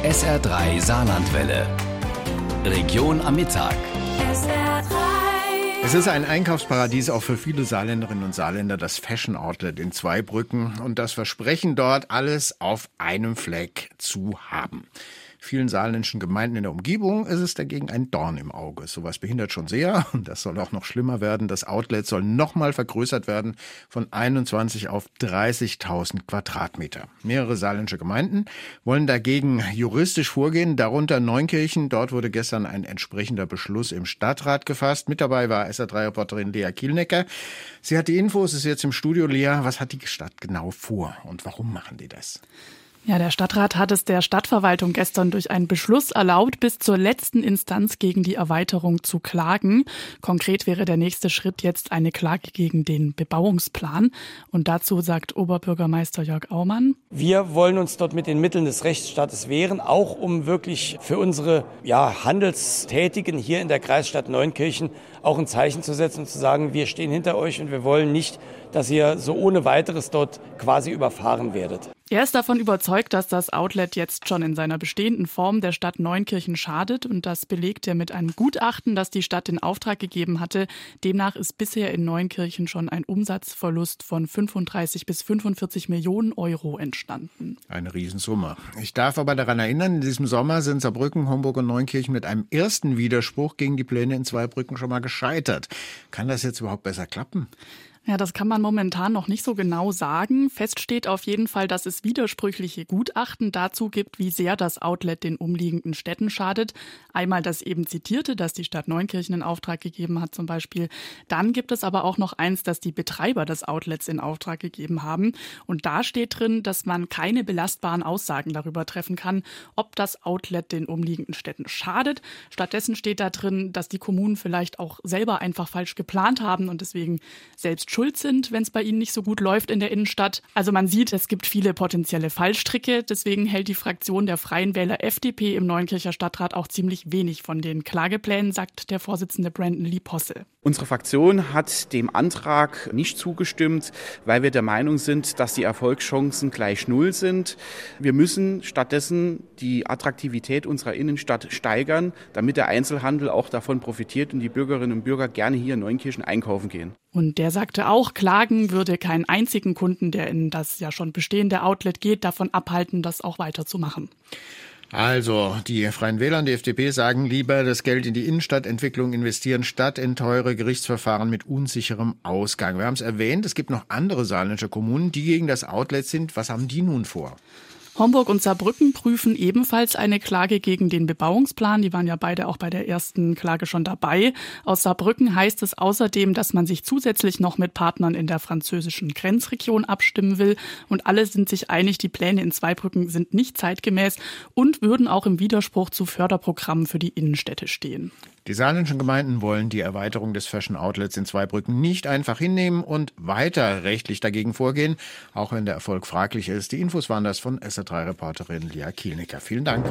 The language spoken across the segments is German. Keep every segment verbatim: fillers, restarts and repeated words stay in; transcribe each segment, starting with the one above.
S R drei Saarlandwelle. Region am Mittag. S R drei. Es ist ein Einkaufsparadies auch für viele Saarländerinnen und Saarländer, das Fashion Outlet in Zweibrücken und das Versprechen dort, alles auf einem Fleck zu haben. Vielen saarländischen Gemeinden in der Umgebung ist es dagegen ein Dorn im Auge. Sowas behindert schon sehr und das soll auch noch schlimmer werden. Das Outlet soll nochmal vergrößert werden von einundzwanzig auf dreißigtausend Quadratmeter. Mehrere saarländische Gemeinden wollen dagegen juristisch vorgehen, darunter Neunkirchen. Dort wurde gestern ein entsprechender Beschluss im Stadtrat gefasst. Mit dabei war S R drei Reporterin Lea Kielnecker. Sie hat die Infos, ist jetzt im Studio. Lea, was hat die Stadt genau vor und warum machen die das? Ja, der Stadtrat hat es der Stadtverwaltung gestern durch einen Beschluss erlaubt, bis zur letzten Instanz gegen die Erweiterung zu klagen. Konkret wäre der nächste Schritt jetzt eine Klage gegen den Bebauungsplan. Und dazu sagt Oberbürgermeister Jörg Aumann: Wir wollen uns dort mit den Mitteln des Rechtsstaates wehren, auch um wirklich für unsere ja, Handelstätigen hier in der Kreisstadt Neunkirchen auch ein Zeichen zu setzen und zu sagen, wir stehen hinter euch und wir wollen nicht, dass ihr so ohne weiteres dort quasi überfahren werdet. Er ist davon überzeugt, dass das Outlet jetzt schon in seiner bestehenden Form der Stadt Neunkirchen schadet und das belegt er mit einem Gutachten, das die Stadt in Auftrag gegeben hatte. Demnach ist bisher in Neunkirchen schon ein Umsatzverlust von fünfunddreißig bis fünfundvierzig Millionen Euro entstanden. Eine Riesensumme. Ich darf aber daran erinnern, in diesem Sommer sind Saarbrücken, Homburg und Neunkirchen mit einem ersten Widerspruch gegen die Pläne in Zweibrücken schon mal gescheitert. Kann das jetzt überhaupt besser klappen? Ja, das kann man momentan noch nicht so genau sagen. Fest steht auf jeden Fall, dass es widersprüchliche Gutachten dazu gibt, wie sehr das Outlet den umliegenden Städten schadet. Einmal das eben zitierte, das die Stadt Neunkirchen in Auftrag gegeben hat zum Beispiel. Dann gibt es aber auch noch eins, das die Betreiber des Outlets in Auftrag gegeben haben. Und da steht drin, dass man keine belastbaren Aussagen darüber treffen kann, ob das Outlet den umliegenden Städten schadet. Stattdessen steht da drin, dass die Kommunen vielleicht auch selber einfach falsch geplant haben und deswegen selbst schuld sind, wenn es bei ihnen nicht so gut läuft in der Innenstadt. Also man sieht, es gibt viele potenzielle Fallstricke. Deswegen hält die Fraktion der Freien Wähler F D P im Neunkircher Stadtrat auch ziemlich wenig von den Klageplänen, sagt der Vorsitzende Brandon Lee Posse. Unsere Fraktion hat dem Antrag nicht zugestimmt, weil wir der Meinung sind, dass die Erfolgschancen gleich null sind. Wir müssen stattdessen die Attraktivität unserer Innenstadt steigern, damit der Einzelhandel auch davon profitiert und die Bürgerinnen und Bürger gerne hier in Neunkirchen einkaufen gehen. Und der sagte auch, klagen würde keinen einzigen Kunden, der in das ja schon bestehende Outlet geht, davon abhalten, das auch weiterzumachen. Also, die Freien Wähler und die F D P sagen lieber das Geld in die Innenstadtentwicklung investieren, statt in teure Gerichtsverfahren mit unsicherem Ausgang. Wir haben es erwähnt, es gibt noch andere saarländische Kommunen, die gegen das Outlet sind. Was haben die nun vor? Homburg und Saarbrücken prüfen ebenfalls eine Klage gegen den Bebauungsplan. Die waren ja beide auch bei der ersten Klage schon dabei. Aus Saarbrücken heißt es außerdem, dass man sich zusätzlich noch mit Partnern in der französischen Grenzregion abstimmen will. Und alle sind sich einig, die Pläne in Zweibrücken sind nicht zeitgemäß und würden auch im Widerspruch zu Förderprogrammen für die Innenstädte stehen. Die saarländischen Gemeinden wollen die Erweiterung des Fashion Outlets in Zweibrücken nicht einfach hinnehmen und weiter rechtlich dagegen vorgehen, auch wenn der Erfolg fraglich ist. Die Infos waren das von S R drei Reporterin Lea Kielnecker. Vielen Dank.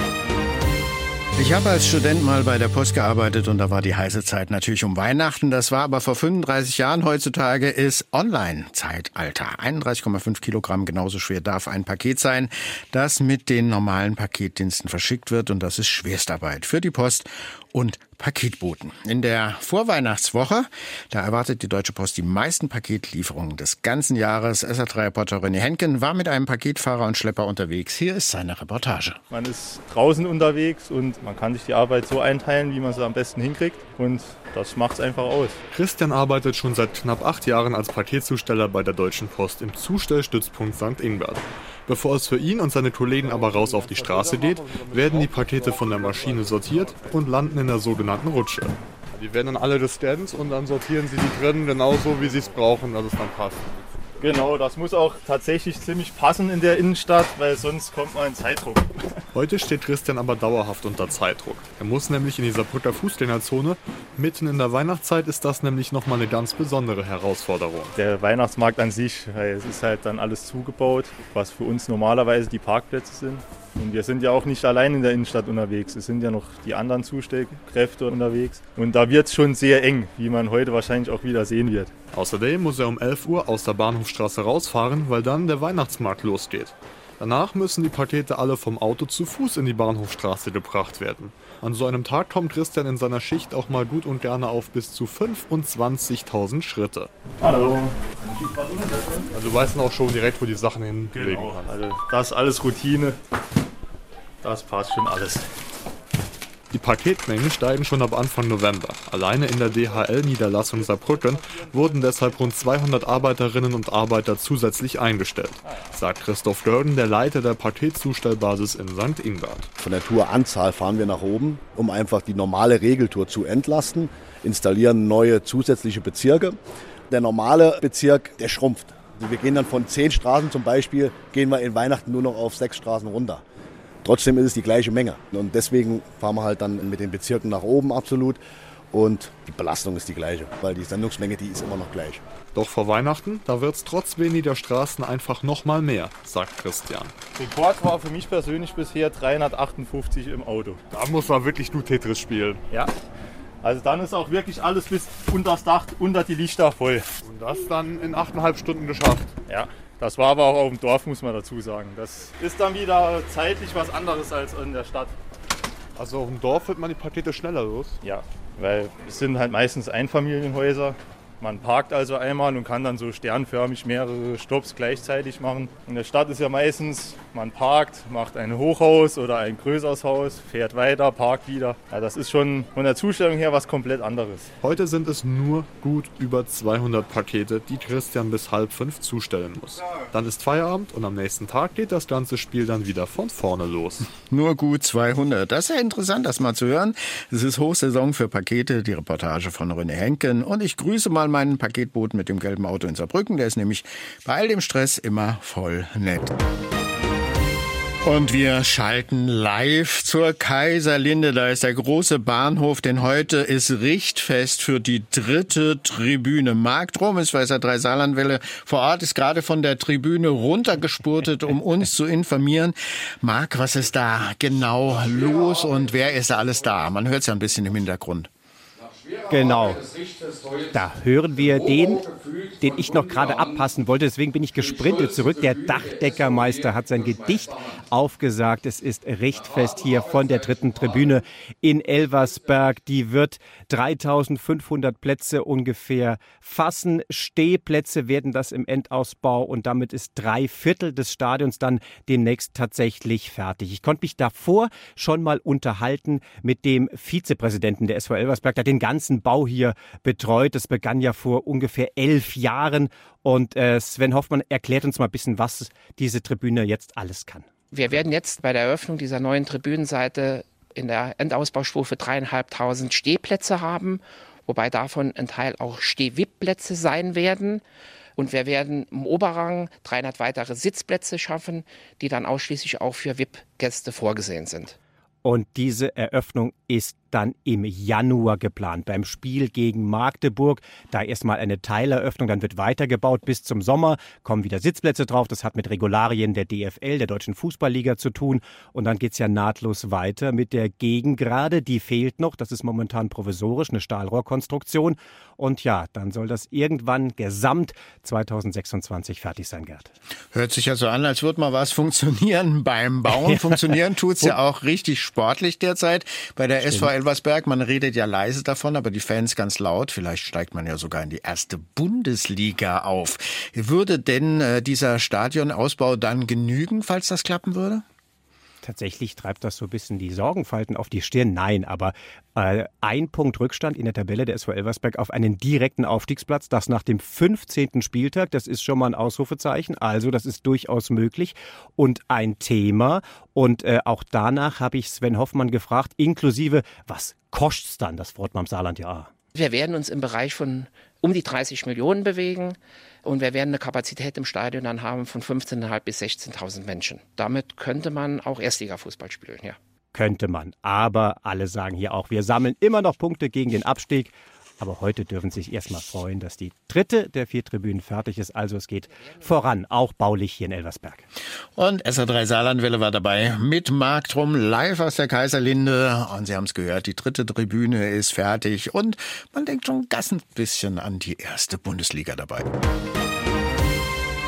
Ich habe als Student mal bei der Post gearbeitet und da war die heiße Zeit natürlich um Weihnachten. Das war aber vor fünfunddreißig Jahren. Heutzutage ist Online-Zeitalter. einunddreißig Komma fünf Kilogramm, genauso schwer darf ein Paket sein, das mit den normalen Paketdiensten verschickt wird. Und das ist Schwerstarbeit für die Post und Paketboten. In der Vorweihnachtswoche, da erwartet die Deutsche Post die meisten Paketlieferungen des ganzen Jahres. S R drei Reporter René Henken war mit einem Paketfahrer und Schlepper unterwegs. Hier ist seine Reportage. Man ist draußen unterwegs und man kann sich die Arbeit so einteilen, wie man sie am besten hinkriegt. Und das macht es einfach aus. Christian arbeitet schon seit knapp acht Jahren als Paketzusteller bei der Deutschen Post im Zustellstützpunkt Sankt Ingbert. Bevor es für ihn und seine Kollegen aber raus auf die Straße geht, werden die Pakete von der Maschine sortiert und landen in der sogenannten Rutsche. Die werden dann alle gescannt und dann sortieren sie die drin genauso, wie sie es brauchen, dass es dann passt. Genau, das muss auch tatsächlich ziemlich passen in der Innenstadt, weil sonst kommt man in Zeitdruck. Heute steht Christian aber dauerhaft unter Zeitdruck. Er muss nämlich in die Saarbrücker Fußgängerzone. Mitten in der Weihnachtszeit ist das nämlich nochmal eine ganz besondere Herausforderung. Der Weihnachtsmarkt an sich, weil es ist halt dann alles zugebaut, was für uns normalerweise die Parkplätze sind. Und wir sind ja auch nicht allein in der Innenstadt unterwegs. Es sind ja noch die anderen Zustellkräfte unterwegs. Und da wird es schon sehr eng, wie man heute wahrscheinlich auch wieder sehen wird. Außerdem muss er um elf Uhr aus der Bahnhofstraße rausfahren, weil dann der Weihnachtsmarkt losgeht. Danach müssen die Pakete alle vom Auto zu Fuß in die Bahnhofstraße gebracht werden. An so einem Tag kommt Christian in seiner Schicht auch mal gut und gerne auf bis zu fünfundzwanzigtausend Schritte. Hallo. Also du weißt auch schon direkt, wo die Sachen hinlegen Genau. kannst. Also das ist alles Routine. Das passt schon alles. Die Paketmengen steigen schon ab Anfang November. Alleine in der D H L-Niederlassung Saarbrücken wurden deshalb rund zweihundert Arbeiterinnen und Arbeiter zusätzlich eingestellt, sagt Christoph Görgen, der Leiter der Paketzustellbasis in Sankt Ingbert. Von der Touranzahl fahren wir nach oben, um einfach die normale Regeltour zu entlasten, installieren neue zusätzliche Bezirke. Der normale Bezirk, der schrumpft. Also wir gehen dann von zehn Straßen zum Beispiel, gehen wir in Weihnachten nur noch auf sechs Straßen runter. Trotzdem ist es die gleiche Menge und deswegen fahren wir halt dann mit den Bezirken nach oben absolut und die Belastung ist die gleiche, weil die Sendungsmenge, die ist immer noch gleich. Doch vor Weihnachten, da wird es trotz weniger Straßen einfach noch mal mehr, sagt Christian. Rekord war für mich persönlich bisher dreihundertachtundfünfzig im Auto. Da muss man wirklich nur Tetris spielen. Ja, also dann ist auch wirklich alles bis unter das Dach, unter die Lichter voll. Und das dann in achteinhalb Stunden geschafft. Ja. Das war aber auch auf dem Dorf, muss man dazu sagen. Das ist dann wieder zeitlich was anderes als in der Stadt. Also auf dem Dorf wird man die Pakete schneller los? Ja, weil es sind halt meistens Einfamilienhäuser. Man parkt also einmal und kann dann so sternförmig mehrere Stopps gleichzeitig machen. In der Stadt ist ja meistens, man parkt, macht ein Hochhaus oder ein größeres Haus, fährt weiter, parkt wieder. Ja, das ist schon von der Zustellung her was komplett anderes. Heute sind es nur gut über zweihundert Pakete, die Christian bis halb fünf zustellen muss. Dann ist Feierabend und am nächsten Tag geht das ganze Spiel dann wieder von vorne los. Nur gut zweihundert. Das ist ja interessant, das mal zu hören. Es ist Hochsaison für Pakete, die Reportage von René Henken. Und ich grüße mal meinen Paketboten mit dem gelben Auto in Saarbrücken. Der ist nämlich bei all dem Stress immer voll nett. Und wir schalten live zur Kaiserlinde. Da ist der große Bahnhof, denn heute ist Richtfest für die dritte Tribüne. Marc Drom ist bei S R drei Saarlandwelle vor Ort, ist gerade von der Tribüne runtergespurtet, um uns zu informieren. Marc, was ist da genau los und wer ist da alles da? Man hört es ja ein bisschen im Hintergrund. Genau. Da hören wir den, den ich noch gerade abpassen wollte. Deswegen bin ich gesprintet zurück. Der Dachdeckermeister hat sein Gedicht aufgesagt. Es ist Richtfest hier von der dritten Tribüne in Elversberg. Die wird dreitausendfünfhundert Plätze ungefähr fassen. Stehplätze werden das im Endausbau und damit ist drei Viertel des Stadions dann demnächst tatsächlich fertig. Ich konnte mich davor schon mal unterhalten mit dem Vizepräsidenten der S V Elversberg, der den ganzen Bau hier betreut. Das begann ja vor ungefähr elf Jahren. Und äh, Sven Hoffmann erklärt uns mal ein bisschen, was diese Tribüne jetzt alles kann. Wir werden jetzt bei der Eröffnung dieser neuen Tribünenseite in der Endausbaustufe dreieinhalbtausend Stehplätze haben, wobei davon ein Teil auch Steh-V I P-Plätze sein werden. Und wir werden im Oberrang dreihundert weitere Sitzplätze schaffen, die dann ausschließlich auch für V I P-Gäste vorgesehen sind. Und diese Eröffnung ist dann im Januar geplant, beim Spiel gegen Magdeburg. Da erstmal eine Teileröffnung, dann wird weitergebaut bis zum Sommer, kommen wieder Sitzplätze drauf. Das hat mit Regularien der D F L, der Deutschen Fußballliga, zu tun. Und dann geht's ja nahtlos weiter mit der Gegengrade. Die fehlt noch, das ist momentan provisorisch, eine Stahlrohrkonstruktion. Und ja, dann soll das irgendwann gesamt zweitausendsechsundzwanzig fertig sein, Gerd. Hört sich ja so an, als würde mal was funktionieren beim Bauen. Funktionieren tut's ja auch richtig sportlich derzeit bei der S V Elversberg. Man redet ja leise davon, aber die Fans ganz laut. Vielleicht steigt man ja sogar in die erste Bundesliga auf. Würde denn äh, dieser Stadionausbau dann genügen, falls das klappen würde? Tatsächlich treibt das so ein bisschen die Sorgenfalten auf die Stirn. Nein, aber äh, ein Punkt Rückstand in der Tabelle der S V Elversberg auf einen direkten Aufstiegsplatz. Das nach dem fünfzehnten Spieltag. Das ist schon mal ein Ausrufezeichen. Also das ist durchaus möglich und ein Thema. Und äh, auch danach habe ich Sven Hoffmann gefragt, inklusive, was kostet's dann, das Wort beim Saarland ja. Wir werden uns im Bereich von um die dreißig Millionen bewegen. Und wir werden eine Kapazität im Stadion dann haben von fünfzehntausendfünfhundert bis sechzehntausend Menschen. Damit könnte man auch Erstliga-Fußball spielen, ja. Könnte man. Aber alle sagen hier auch, wir sammeln immer noch Punkte gegen den Abstieg. Aber heute dürfen Sie sich erstmal freuen, dass die dritte der vier Tribünen fertig ist. Also es geht voran, auch baulich hier in Elversberg. Und S R drei Saarlandwelle war dabei mit Marc Drum live aus der Kaiserlinde. Und Sie haben es gehört, die dritte Tribüne ist fertig. Und man denkt schon ganz ein bisschen an die erste Bundesliga dabei.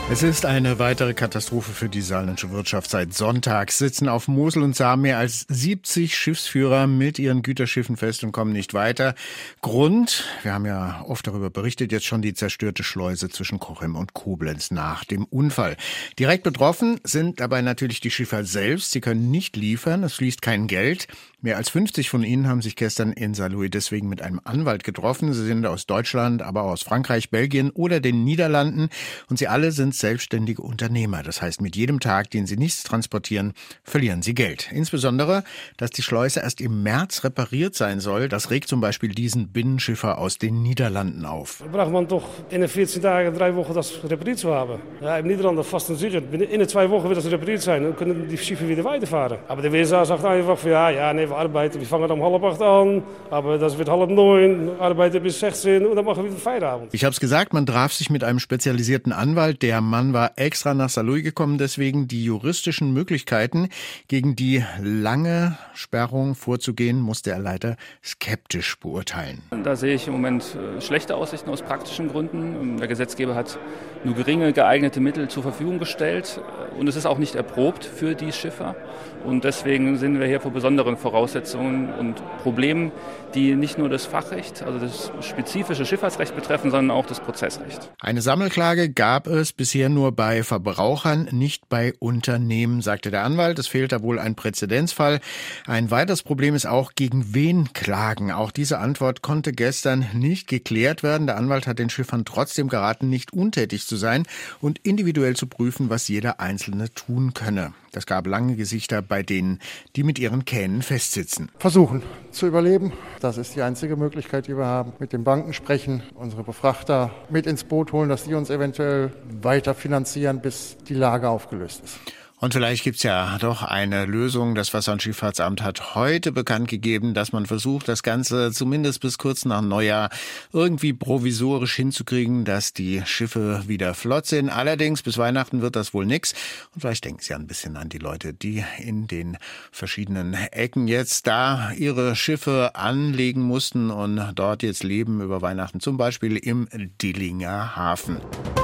Es ist eine weitere Katastrophe für die saarländische Wirtschaft. Seit Sonntag sitzen auf Mosel und Saar mehr als siebzig Schiffsführer mit ihren Güterschiffen fest und kommen nicht weiter. Grund, wir haben ja oft darüber berichtet, jetzt schon die zerstörte Schleuse zwischen Cochem und Koblenz nach dem Unfall. Direkt betroffen sind dabei natürlich die Schiffer selbst. Sie können nicht liefern, es fließt kein Geld. Mehr als fünfzig von ihnen haben sich gestern in Saarlouis deswegen mit einem Anwalt getroffen. Sie sind aus Deutschland, aber auch aus Frankreich, Belgien oder den Niederlanden. Und sie alle sind selbstständige Unternehmer. Das heißt, mit jedem Tag, den sie nichts transportieren, verlieren sie Geld. Insbesondere, dass die Schleuse erst im März repariert sein soll, das regt zum Beispiel diesen Binnenschiffer aus den Niederlanden auf. Braucht man doch in vierzehn Tagen, drei Wochen das repariert zu haben. Ja, in Niederlande fast sicher, in zwei Wochen wird das repariert sein. Dann können die Schiffe wieder weiterfahren. Aber der W S A sagt einfach, ja, ja, nee, wir arbeiten, wir fangen um halb acht an, aber das wird halb neun, arbeiten bis sechzehn und dann machen wir wieder Feierabend. Ich habe es gesagt, man traf sich mit einem spezialisierten Anwalt. Der Mann war extra nach Saarlouis gekommen, deswegen die juristischen Möglichkeiten, gegen die lange Sperrung vorzugehen, musste er leider skeptisch beurteilen. Da sehe ich im Moment schlechte Aussichten aus praktischen Gründen. Der Gesetzgeber hat nur geringe geeignete Mittel zur Verfügung gestellt und es ist auch nicht erprobt für die Schiffer. Und deswegen sind wir hier vor besonderen Voraussetzungen und Problemen, die nicht nur das Fachrecht, also das spezifische Schifffahrtsrecht betreffen, sondern auch das Prozessrecht. Eine Sammelklage gab es bisher nur bei Verbrauchern, nicht bei Unternehmen, sagte der Anwalt. Es fehlt da wohl ein Präzedenzfall. Ein weiteres Problem ist auch, gegen wen klagen. Auch diese Antwort konnte gestern nicht geklärt werden. Der Anwalt hat den Schiffern trotzdem geraten, nicht untätig zu sein und individuell zu prüfen, was jeder Einzelne tun könne. Das gab lange Gesichter bei denen, die mit ihren Kähnen festsitzen. Versuchen zu überleben. Das ist die einzige Möglichkeit, die wir haben. Mit den Banken sprechen, unsere Befrachter mit ins Boot holen, dass die uns eventuell weiter finanzieren, bis die Lage aufgelöst ist. Und vielleicht gibt's ja doch eine Lösung. Das Wasser- und Schifffahrtsamt hat heute bekannt gegeben, dass man versucht, das Ganze zumindest bis kurz nach Neujahr irgendwie provisorisch hinzukriegen, dass die Schiffe wieder flott sind. Allerdings bis Weihnachten wird das wohl nix. Und vielleicht denken Sie ein bisschen an die Leute, die in den verschiedenen Ecken jetzt da ihre Schiffe anlegen mussten und dort jetzt leben über Weihnachten, zum Beispiel im Dillinger Hafen.